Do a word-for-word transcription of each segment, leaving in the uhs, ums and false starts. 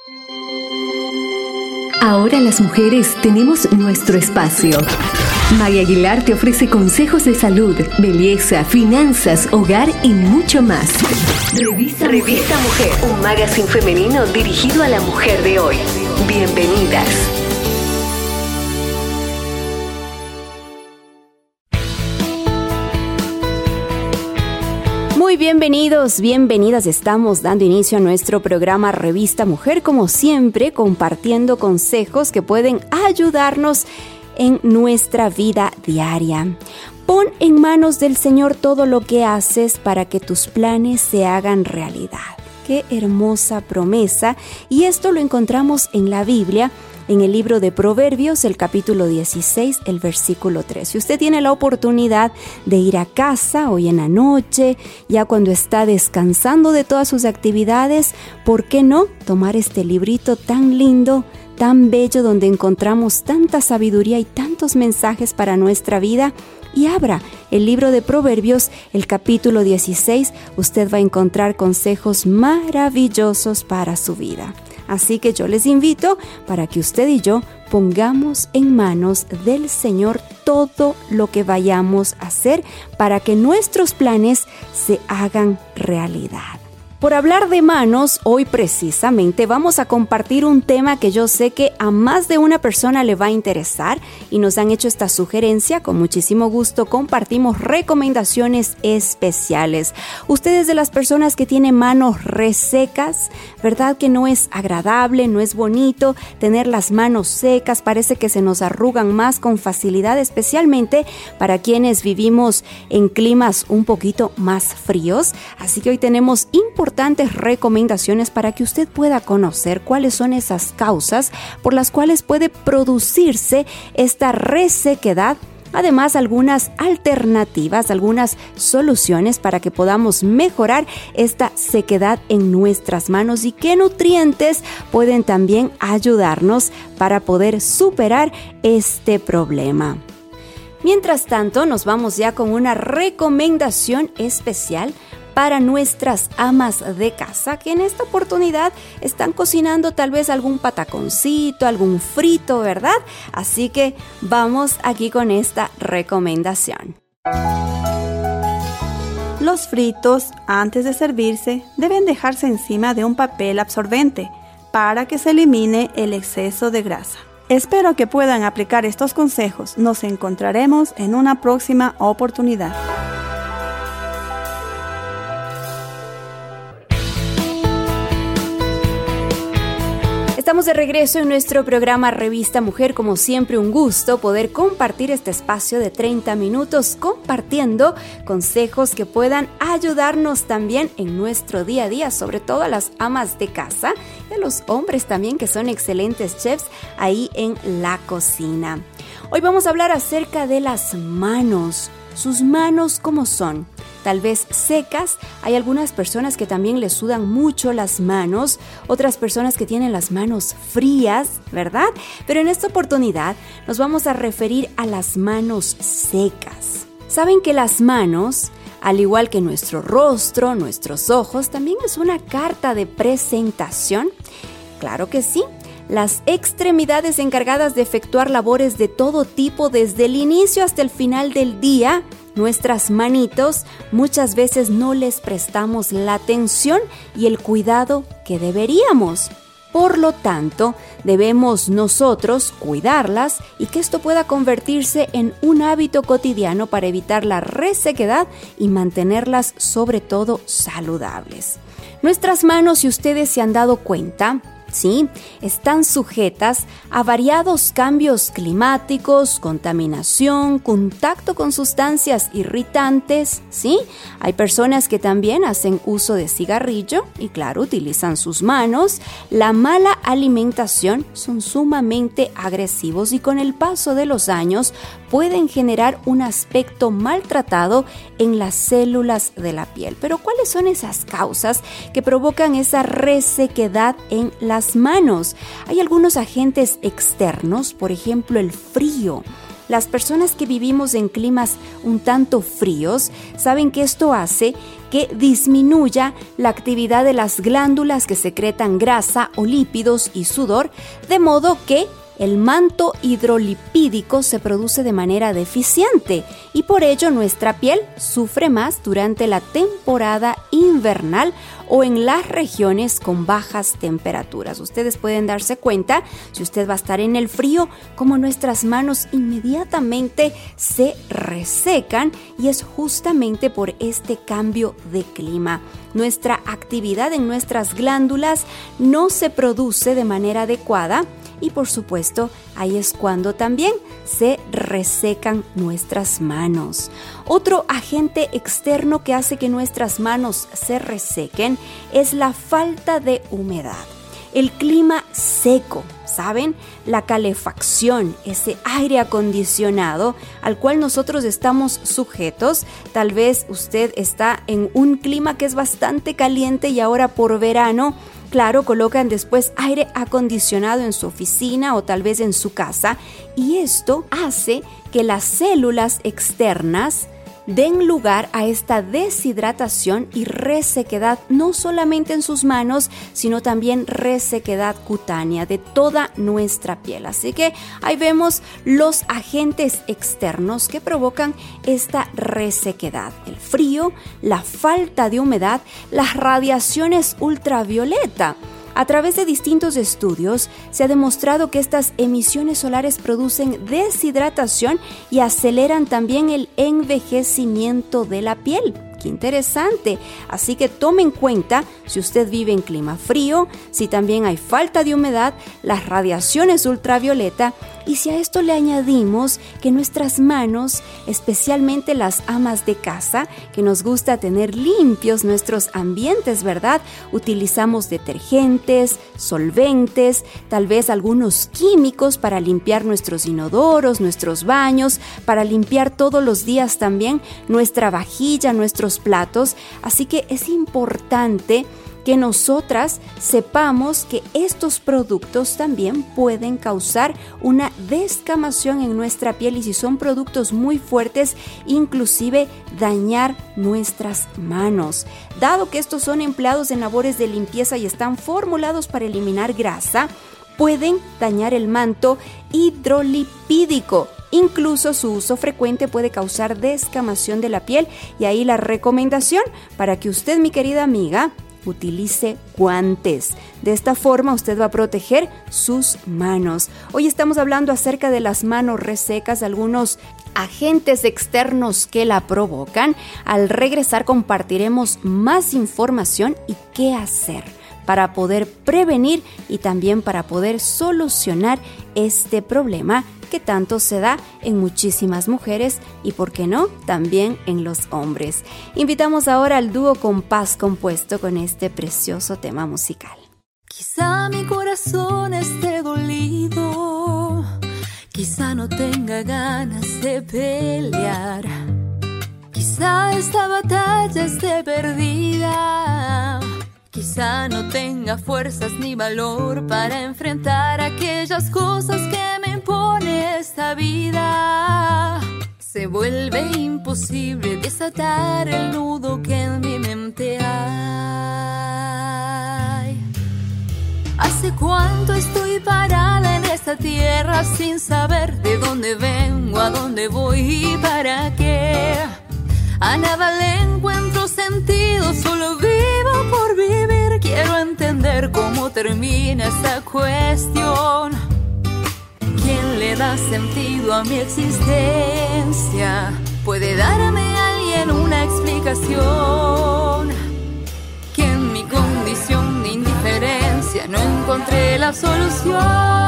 Ahora las mujeres tenemos nuestro espacio. Maya Aguilar te ofrece consejos de salud, belleza, finanzas, hogar y mucho más. Revista, Revista Mujer, un magazine femenino dirigido a la mujer de hoy. Bienvenidas. Muy bienvenidos, bienvenidas. Estamos dando inicio a nuestro programa Revista Mujer, como siempre, compartiendo consejos que pueden ayudarnos en nuestra vida diaria. Pon en manos del Señor todo lo que haces para que tus planes se hagan realidad. Qué hermosa promesa. Y esto lo encontramos en la Biblia, en el libro de Proverbios, el capítulo dieciséis, el versículo tres. Si usted tiene la oportunidad de ir a casa hoy en la noche, ya cuando está descansando de todas sus actividades, ¿por qué no tomar este librito tan lindo, tan bello, donde encontramos tanta sabiduría y tantos mensajes para nuestra vida? Y abra el libro de Proverbios, el capítulo dieciséis. Usted va a encontrar consejos maravillosos para su vida. Así que yo les invito para que usted y yo pongamos en manos del Señor todo lo que vayamos a hacer para que nuestros planes se hagan realidad. Por hablar de manos, hoy precisamente vamos a compartir un tema que yo sé que a más de una persona le va a interesar y nos han hecho esta sugerencia. Con muchísimo gusto compartimos recomendaciones especiales. Ustedes, de las personas que tienen manos resecas, ¿verdad que no es agradable, no es bonito tener las manos secas? Parece que se nos arrugan más con facilidad, especialmente para quienes vivimos en climas un poquito más fríos. Así que hoy tenemos importantes importantes recomendaciones para que usted pueda conocer cuáles son esas causas por las cuales puede producirse esta resequedad. Además, algunas alternativas, algunas soluciones para que podamos mejorar esta sequedad en nuestras manos y qué nutrientes pueden también ayudarnos para poder superar este problema. Mientras tanto, nos vamos ya con una recomendación especial para nuestras amas de casa, que en esta oportunidad están cocinando tal vez algún pataconcito, algún frito, ¿verdad? Así que vamos aquí con esta recomendación. Los fritos, antes de servirse, deben dejarse encima de un papel absorbente para que se elimine el exceso de grasa. Espero que puedan aplicar estos consejos. Nos encontraremos en una próxima oportunidad. Estamos de regreso en nuestro programa Revista Mujer. Como siempre, un gusto poder compartir este espacio de treinta minutos compartiendo consejos que puedan ayudarnos también en nuestro día a día, sobre todo a las amas de casa y a los hombres también, que son excelentes chefs ahí en la cocina. Hoy vamos a hablar acerca de las manos. Sus manos, ¿cómo son? Tal vez secas. Hay algunas personas que también les sudan mucho las manos, otras personas que tienen las manos frías, ¿verdad? Pero en esta oportunidad nos vamos a referir a las manos secas. ¿Saben que las manos, al igual que nuestro rostro, nuestros ojos, también es una carta de presentación? Claro que sí. Las extremidades encargadas de efectuar labores de todo tipo desde el inicio hasta el final del día, nuestras manitos, muchas veces no les prestamos la atención y el cuidado que deberíamos. Por lo tanto, debemos nosotros cuidarlas y que esto pueda convertirse en un hábito cotidiano para evitar la resequedad y mantenerlas sobre todo saludables. Nuestras manos, si ustedes se han dado cuenta, ¿sí?, están sujetas a variados cambios climáticos, contaminación, contacto con sustancias irritantes, ¿sí? Hay personas que también hacen uso de cigarrillo y, claro, utilizan sus manos. La mala alimentación, son sumamente agresivos y con el paso de los años pueden generar un aspecto maltratado en las células de la piel. Pero ¿cuáles son esas causas que provocan esa resequedad en las manos? Hay algunos agentes externos, por ejemplo el frío. Las personas que vivimos en climas un tanto fríos saben que esto hace que disminuya la actividad de las glándulas que secretan grasa o lípidos y sudor, de modo que el manto hidrolipídico se produce de manera deficiente y por ello nuestra piel sufre más durante la temporada invernal o en las regiones con bajas temperaturas. Ustedes pueden darse cuenta, si usted va a estar en el frío, como nuestras manos inmediatamente se resecan y es justamente por este cambio de clima. Nuestra actividad en nuestras glándulas no se produce de manera adecuada y por supuesto ahí es cuando también se resecan nuestras manos. Otro agente externo que hace que nuestras manos se resequen es la falta de humedad. El clima seco, ¿saben? La calefacción, ese aire acondicionado al cual nosotros estamos sujetos. Tal vez usted está en un clima que es bastante caliente y ahora por verano, claro, colocan después aire acondicionado en su oficina o tal vez en su casa y esto hace que las células externas den lugar a esta deshidratación y resequedad no solamente en sus manos, sino también resequedad cutánea de toda nuestra piel. Así que ahí vemos los agentes externos que provocan esta resequedad: el frío, la falta de humedad, las radiaciones ultravioleta. A través de distintos estudios se ha demostrado que estas emisiones solares producen deshidratación y aceleran también el envejecimiento de la piel. ¡Qué interesante! Así que tome en cuenta si usted vive en clima frío, si también hay falta de humedad, las radiaciones ultravioleta y si a esto le añadimos que nuestras manos, especialmente las amas de casa, que nos gusta tener limpios nuestros ambientes, ¿verdad? Utilizamos detergentes, solventes, tal vez algunos químicos para limpiar nuestros inodoros, nuestros baños, para limpiar todos los días también nuestra vajilla, nuestros platos, así que es importante que nosotras sepamos que estos productos también pueden causar una descamación en nuestra piel y si son productos muy fuertes, inclusive dañar nuestras manos. Dado que estos son empleados en labores de limpieza y están formulados para eliminar grasa, pueden dañar el manto hidrolipídico. Incluso su uso frecuente puede causar descamación de la piel y ahí la recomendación para que usted, mi querida amiga, utilice guantes. De esta forma usted va a proteger sus manos. Hoy estamos hablando acerca de las manos resecas, algunos agentes externos que la provocan. Al regresar compartiremos más información y qué hacer para poder prevenir y también para poder solucionar este problema que tanto se da en muchísimas mujeres y, por qué no, también en los hombres. Invitamos ahora al dúo Compás Compuesto con este precioso tema musical. Quizá mi corazón esté dolido, quizá no tenga ganas de pelear, quizá esta batalla esté perdida, quizá no tenga fuerzas ni valor para enfrentar aquellas cosas que me impone esta vida. Se vuelve imposible desatar el nudo que en mi mente hay. ¿Hace cuánto estoy parada en esta tierra sin saber de dónde vengo, a dónde voy y para qué? A nada le encuentro sentido, solo vivo por vivir. Quiero entender cómo termina esta cuestión. ¿Quién le da sentido a mi existencia? ¿Puede darme alguien una explicación? Que en mi condición de indiferencia no encontré la solución.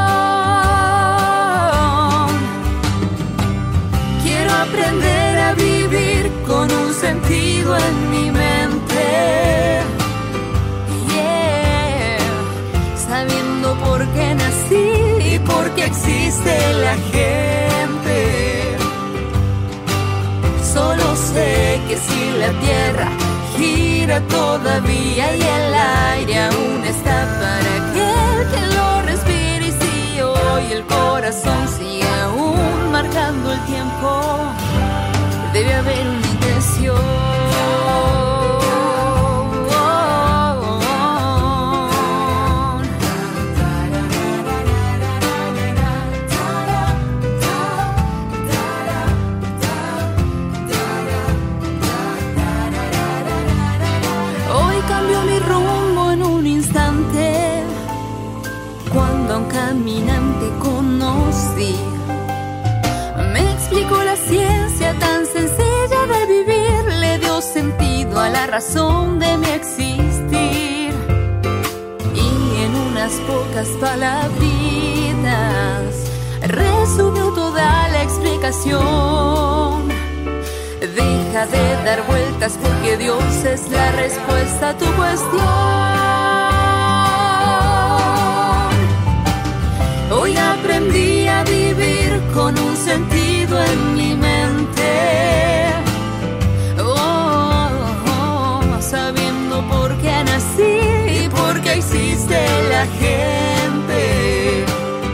Quiero aprender a vivir con un sentido en mi mente, yeah. Sabiendo por qué nací y por qué existe la gente. Solo sé que si la tierra gira todavía y el aire aún está para aquel que lo respire, y si hoy el corazón sigue aún marcando el caminante conocí. Me explicó la ciencia tan sencilla de vivir, le dio sentido a la razón de mi existir. Y en unas pocas palabritas resumió toda la explicación. Deja de dar vueltas porque Dios es la respuesta a tu cuestión. Hoy aprendí a vivir con un sentido en mi mente, oh, oh, oh, sabiendo por qué nací y por qué existe la gente.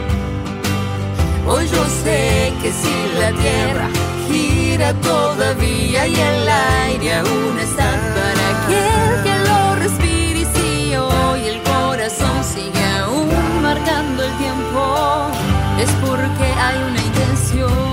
Hoy yo sé que si la tierra gira todavía y el aire aún está para aquel que lo respire, y si hoy el corazón sigue aún marcando el tiempo, es porque hay una intención.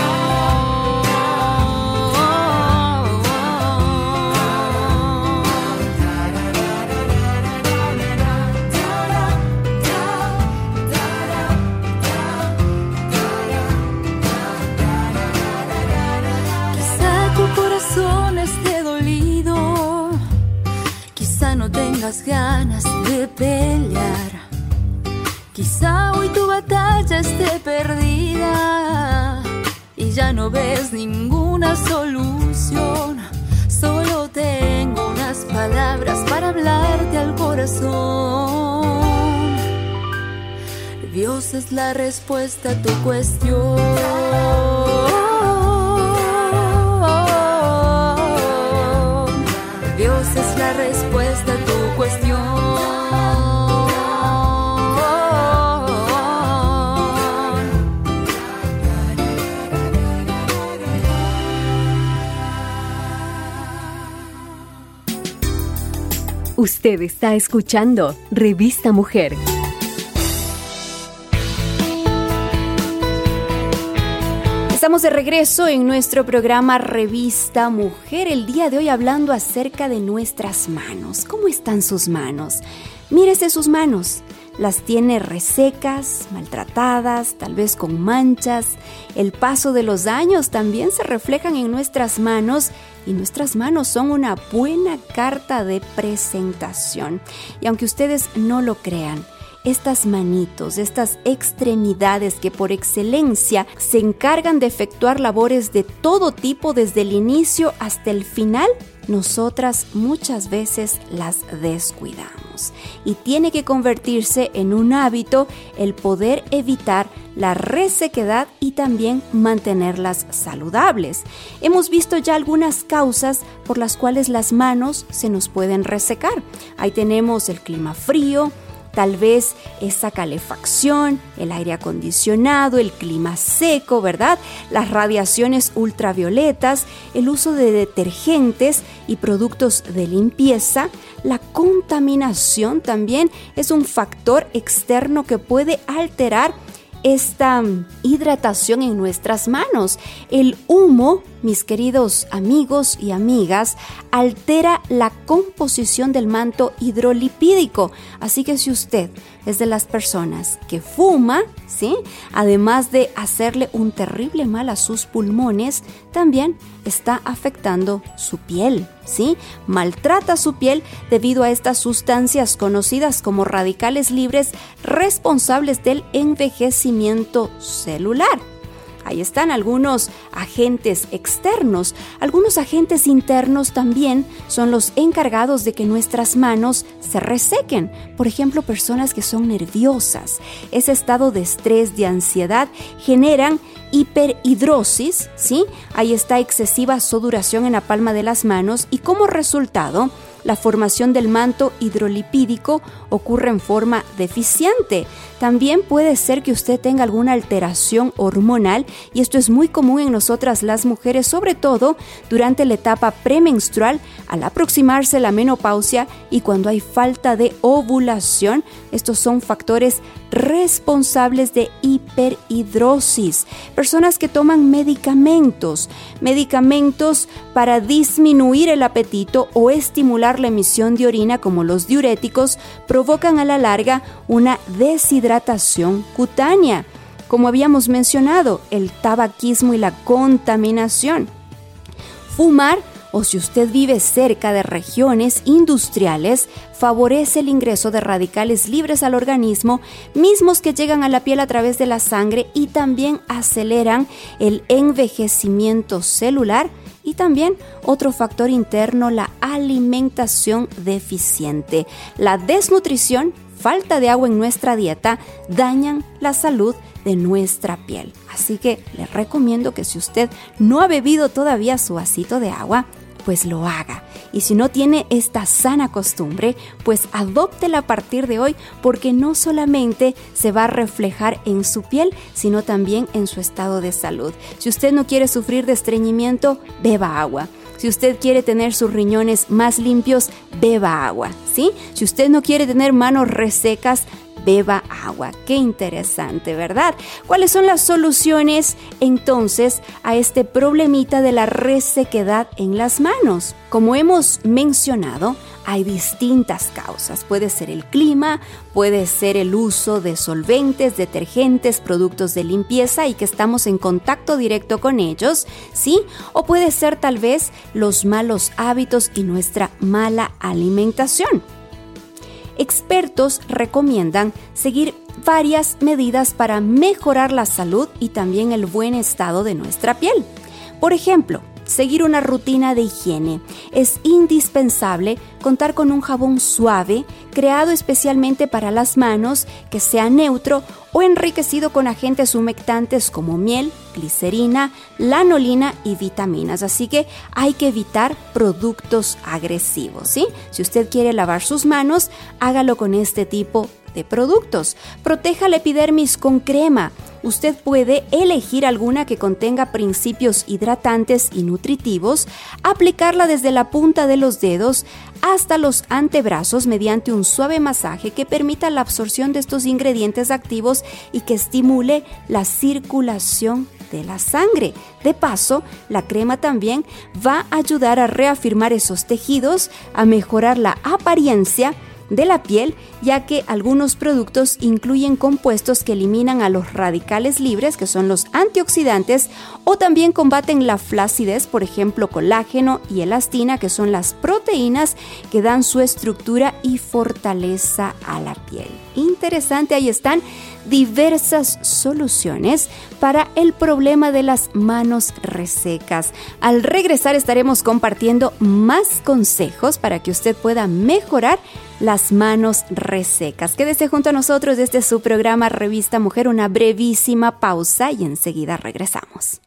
No tengas ganas de pelear, quizá hoy tu batalla esté perdida y ya no ves ninguna solución. Solo tengo unas palabras para hablarte al corazón. Dios es la respuesta a tu cuestión. Dios es la respuesta a tu cuestión. Usted está escuchando Revista Mujer. Estamos de regreso en nuestro programa Revista Mujer, el día de hoy hablando acerca de nuestras manos. ¿Cómo están sus manos? Mírese sus manos. Las tiene resecas, maltratadas, tal vez con manchas. El paso de los años también se reflejan en nuestras manos y nuestras manos son una buena carta de presentación. Y aunque ustedes no lo crean, estas manitos, estas extremidades que por excelencia se encargan de efectuar labores de todo tipo desde el inicio hasta el final, nosotras muchas veces las descuidamos. Y tiene que convertirse en un hábito el poder evitar la resequedad y también mantenerlas saludables. Hemos visto ya algunas causas por las cuales las manos se nos pueden resecar. Ahí tenemos el clima frío, tal vez esa calefacción, el aire acondicionado, el clima seco, ¿verdad? Las radiaciones ultravioletas, el uso de detergentes y productos de limpieza. La contaminación también es un factor externo que puede alterar esta hidratación en nuestras manos. El humo, mis queridos amigos y amigas, altera la composición del manto hidrolipídico. Así que si usted es de las personas que fuma, ¿sí?, además de hacerle un terrible mal a sus pulmones, también está afectando su piel, ¿sí? Maltrata su piel debido a estas sustancias conocidas como radicales libres responsables del envejecimiento celular. Ahí están algunos agentes externos. Algunos agentes internos también son los encargados de que nuestras manos se resequen. Por ejemplo, personas que son nerviosas. Ese estado de estrés, de ansiedad, generan hiperhidrosis, ¿sí? Ahí está excesiva sudoración en la palma de las manos y como resultado, la formación del manto hidrolipídico ocurre en forma deficiente. También puede ser que usted tenga alguna alteración hormonal y esto es muy común en nosotras las mujeres, sobre todo durante la etapa premenstrual, al aproximarse la menopausia y cuando hay falta de ovulación. Estos son factores responsables de hiperhidrosis. Personas que toman medicamentos, medicamentos para disminuir el apetito o estimular regular la emisión de orina, como los diuréticos, provocan a la larga una deshidratación cutánea. Como habíamos mencionado, el tabaquismo y la contaminación. Fumar, o si usted vive cerca de regiones industriales, favorece el ingreso de radicales libres al organismo, mismos que llegan a la piel a través de la sangre y también aceleran el envejecimiento celular. Y también otro factor interno, la alimentación deficiente. La desnutrición, falta de agua en nuestra dieta, dañan la salud de nuestra piel. Así que les recomiendo que si usted no ha bebido todavía su vasito de agua, pues lo haga. Y si no tiene esta sana costumbre, pues adóptela a partir de hoy, porque no solamente se va a reflejar en su piel, sino también en su estado de salud. Si usted no quiere sufrir de estreñimiento, beba agua. Si usted quiere tener sus riñones más limpios, beba agua, ¿sí? Si usted no quiere tener manos resecas, beba agua. Qué interesante, ¿verdad? ¿Cuáles son las soluciones entonces a este problemita de la resequedad en las manos? Como hemos mencionado, hay distintas causas. Puede ser el clima, puede ser el uso de solventes, detergentes, productos de limpieza y que estamos en contacto directo con ellos, ¿sí? O puede ser tal vez los malos hábitos y nuestra mala alimentación. Expertos recomiendan seguir varias medidas para mejorar la salud y también el buen estado de nuestra piel. Por ejemplo, seguir una rutina de higiene. Es indispensable contar con un jabón suave, creado especialmente para las manos, que sea neutro o enriquecido con agentes humectantes como miel, glicerina, lanolina y vitaminas. Así que hay que evitar productos agresivos, ¿sí? Si usted quiere lavar sus manos, hágalo con este tipo de productos. Proteja la epidermis con crema. Usted puede elegir alguna que contenga principios hidratantes y nutritivos, aplicarla desde la punta de los dedos hasta los antebrazos mediante un suave masaje que permita la absorción de estos ingredientes activos y que estimule la circulación de la sangre. De paso, la crema también va a ayudar a reafirmar esos tejidos, a mejorar la apariencia de la piel, ya que algunos productos incluyen compuestos que eliminan a los radicales libres, que son los antioxidantes, o también combaten la flacidez, por ejemplo, colágeno y elastina, que son las proteínas que dan su estructura y fortaleza a la piel. Interesante, ahí están diversas soluciones para el problema de las manos resecas. Al regresar estaremos compartiendo más consejos para que usted pueda mejorar las manos resecas. Quédese junto a nosotros desde su programa Revista Mujer, una brevísima pausa y enseguida regresamos.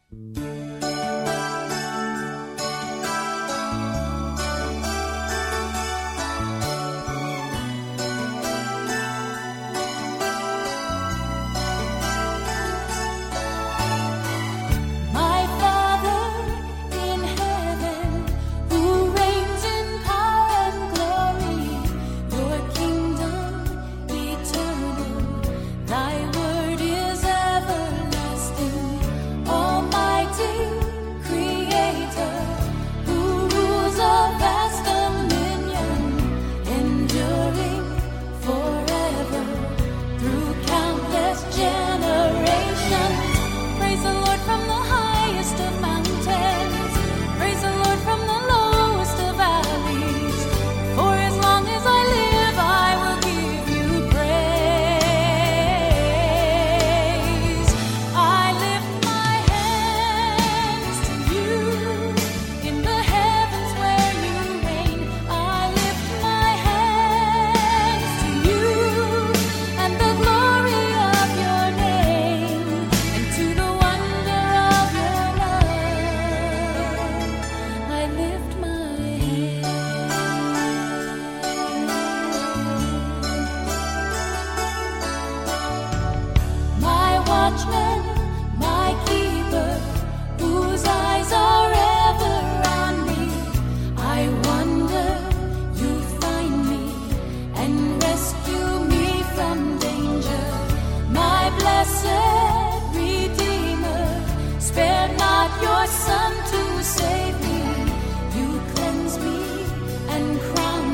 Your son to save me, you cleanse me and crown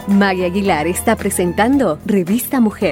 Maggie Aguilar está presentando Revista Mujer.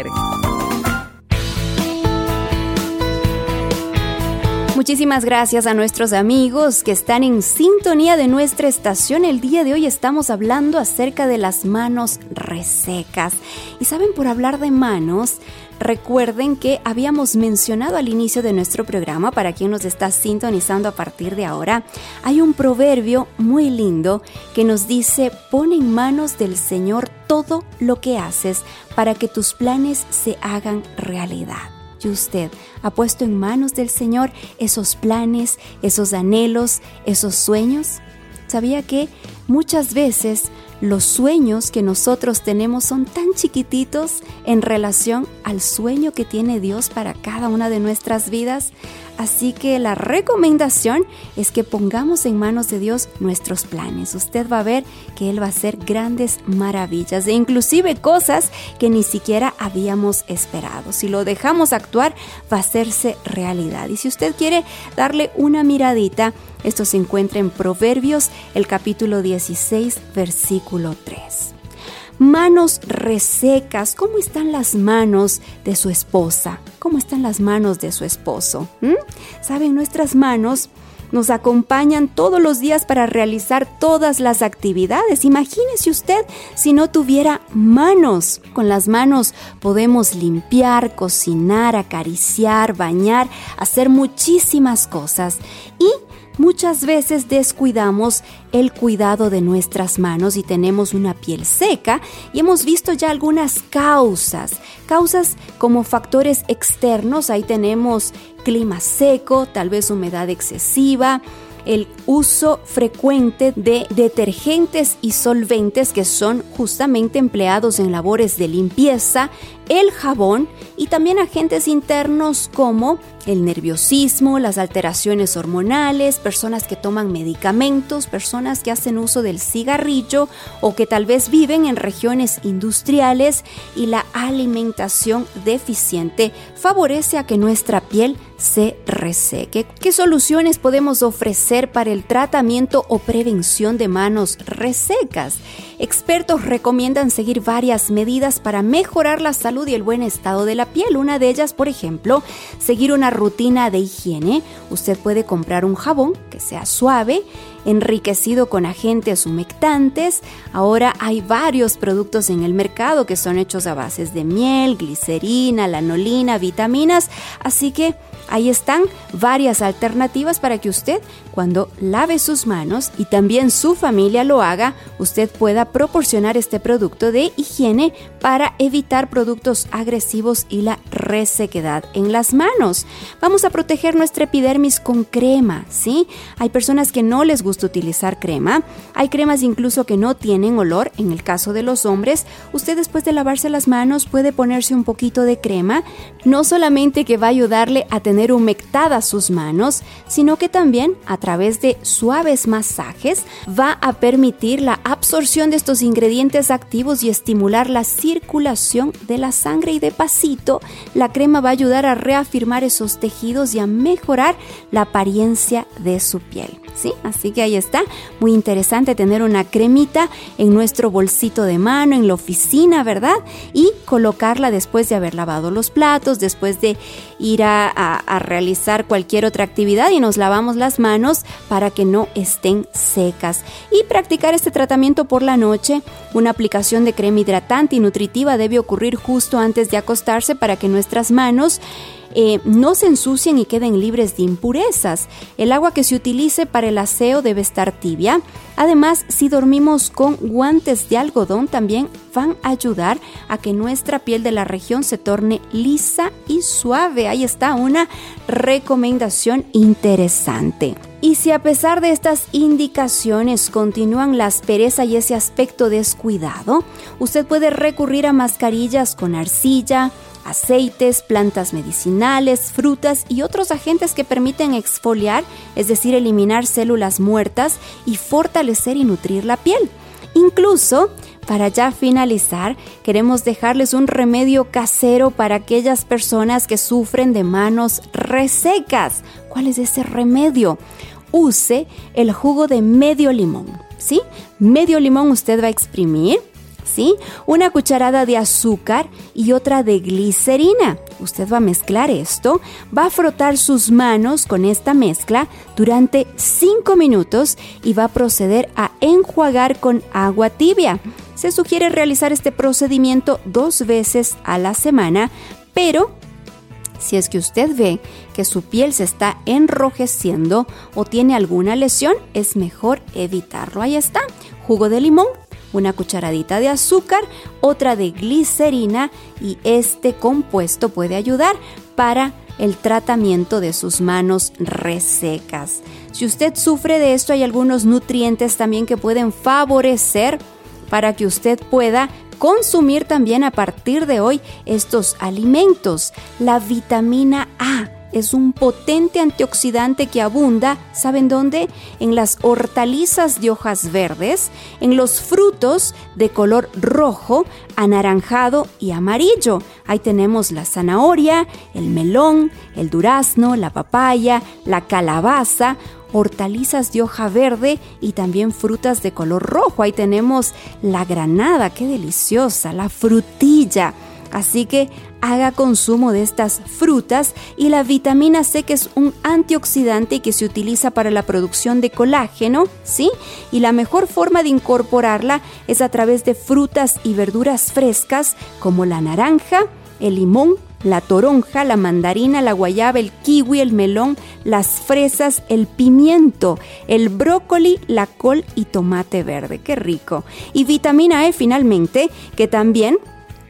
Muchísimas gracias a nuestros amigos que están en sintonía de nuestra estación. El día de hoy estamos hablando acerca de las manos resecas. Y saben, por hablar de manos, recuerden que habíamos mencionado al inicio de nuestro programa, para quien nos está sintonizando a partir de ahora, hay un proverbio muy lindo que nos dice: pon en manos del Señor todo lo que haces para que tus planes se hagan realidad. Y usted ha puesto en manos del Señor esos planes, esos anhelos, esos sueños. ¿Sabía que muchas veces los sueños que nosotros tenemos son tan chiquititos en relación al sueño que tiene Dios para cada una de nuestras vidas? Así que la recomendación es que pongamos en manos de Dios nuestros planes. Usted va a ver que Él va a hacer grandes maravillas e inclusive cosas que ni siquiera habíamos esperado. Si lo dejamos actuar, va a hacerse realidad. Y si usted quiere darle una miradita, esto se encuentra en Proverbios, el capítulo dieciséis, versículo tres. Manos resecas. ¿Cómo están las manos de su esposa? ¿Cómo están las manos de su esposo? ¿Mm? Saben, nuestras manos nos acompañan todos los días para realizar todas las actividades. Imagínese usted si no tuviera manos. Con las manos podemos limpiar, cocinar, acariciar, bañar, hacer muchísimas cosas. Y muchas veces descuidamos el cuidado de nuestras manos y tenemos una piel seca, y hemos visto ya algunas causas, causas como factores externos. Ahí tenemos clima seco, tal vez humedad excesiva, el uso frecuente de detergentes y solventes que son justamente empleados en labores de limpieza, el jabón y también agentes internos como el nerviosismo, las alteraciones hormonales, personas que toman medicamentos, personas que hacen uso del cigarrillo o que tal vez viven en regiones industriales, y la alimentación deficiente favorece a que nuestra piel se reseque. ¿Qué soluciones podemos ofrecer para el tratamiento o prevención de manos resecas? Expertos recomiendan seguir varias medidas para mejorar la salud y el buen estado de la piel. Una de ellas, por ejemplo, seguir una rutina de higiene. Usted puede comprar un jabón que sea suave, enriquecido con agentes humectantes. Ahora hay varios productos en el mercado que son hechos a bases de miel, glicerina, lanolina, vitaminas, así que ahí están varias alternativas para que usted, cuando lave sus manos y también su familia lo haga, usted pueda proporcionar este producto de higiene para evitar productos agresivos y la resequedad en las manos. Vamos a proteger nuestra epidermis con crema, ¿sí? Hay personas que no les gusta utilizar crema. Hay cremas incluso que no tienen olor. En el caso de los hombres, usted después de lavarse las manos puede ponerse un poquito de crema, no solamente que va a ayudarle a tener humectadas sus manos, sino que también a través de suaves masajes va a permitir la absorción de estos ingredientes activos y estimular la circulación de la sangre, y de pasito la crema va a ayudar a reafirmar esos tejidos y a mejorar la apariencia de su piel, ¿sí? Así que ahí está, muy interesante tener una cremita en nuestro bolsito de mano, en la oficina, ¿verdad? Y colocarla después de haber lavado los platos, después de ir a, a, a realizar cualquier otra actividad, y nos lavamos las manos para que no estén secas. Y practicar este tratamiento por la noche. Una aplicación de crema hidratante y nutritiva debe ocurrir justo antes de acostarse para que nuestras manos Eh, no se ensucien y queden libres de impurezas. El agua que se utilice para el aseo debe estar tibia. Además, si dormimos con guantes de algodón, también van a ayudar a que nuestra piel de la región se torne lisa y suave. Ahí está una recomendación interesante. Y si a pesar de estas indicaciones continúan la aspereza y ese aspecto descuidado, usted puede recurrir a mascarillas con arcilla, aceites, plantas medicinales, frutas y otros agentes que permiten exfoliar, es decir, eliminar células muertas y fortalecer y nutrir la piel. Incluso, para ya finalizar, queremos dejarles un remedio casero para aquellas personas que sufren de manos resecas. ¿Cuál es ese remedio? Use el jugo de medio limón, ¿sí? Medio limón usted va a exprimir, ¿sí? Una cucharada de azúcar y otra de glicerina. Usted va a mezclar esto, va a frotar sus manos con esta mezcla durante cinco minutos y va a proceder a enjuagar con agua tibia. Se sugiere realizar este procedimiento dos veces a la semana, pero si es que usted ve que su piel se está enrojeciendo o tiene alguna lesión, es mejor evitarlo. Ahí está, jugo de limón, una cucharadita de azúcar, otra de glicerina y este compuesto puede ayudar para el tratamiento de sus manos resecas. Si usted sufre de esto, hay algunos nutrientes también que pueden favorecer para que usted pueda consumir también a partir de hoy estos alimentos. La vitamina A es un potente antioxidante que abunda, ¿saben dónde? En las hortalizas de hojas verdes, en los frutos de color rojo, anaranjado y amarillo. Ahí tenemos la zanahoria, el melón, el durazno, la papaya, la calabaza, hortalizas de hoja verde y también frutas de color rojo. Ahí tenemos la granada, qué deliciosa, la frutilla. Así que haga consumo de estas frutas y la vitamina C, que es un antioxidante y que se utiliza para la producción de colágeno, ¿sí? Y la mejor forma de incorporarla es a través de frutas y verduras frescas como la naranja, el limón, la toronja, la mandarina, la guayaba, el kiwi, el melón, las fresas, el pimiento, el brócoli, la col y tomate verde. ¡Qué rico! Y vitamina E finalmente, que también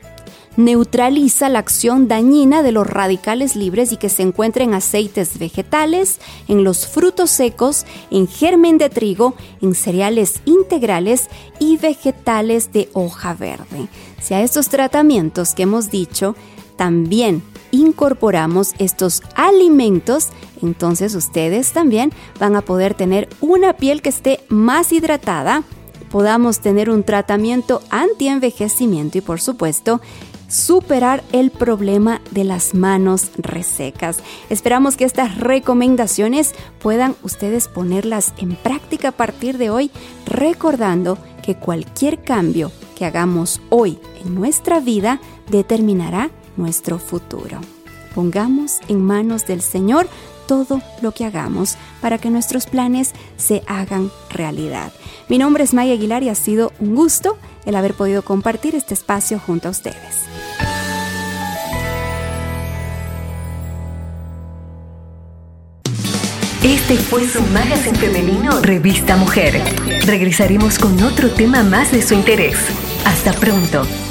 neutraliza la acción dañina de los radicales libres y que se encuentra en aceites vegetales, en los frutos secos, en germen de trigo, en cereales integrales y vegetales de hoja verde. Si a estos tratamientos que hemos dicho también incorporamos estos alimentos, entonces ustedes también van a poder tener una piel que esté más hidratada, podamos tener un tratamiento anti-envejecimiento y, por supuesto, superar el problema de las manos resecas. Esperamos que estas recomendaciones puedan ustedes ponerlas en práctica a partir de hoy, recordando que cualquier cambio que hagamos hoy en nuestra vida determinará nuestro futuro. Pongamos en manos del Señor todo lo que hagamos para que nuestros planes se hagan realidad. Mi nombre es Maya Aguilar y ha sido un gusto el haber podido compartir este espacio junto a ustedes. Este fue su magazine femenino Revista Mujer. Regresaremos con otro tema más de su interés. Hasta pronto.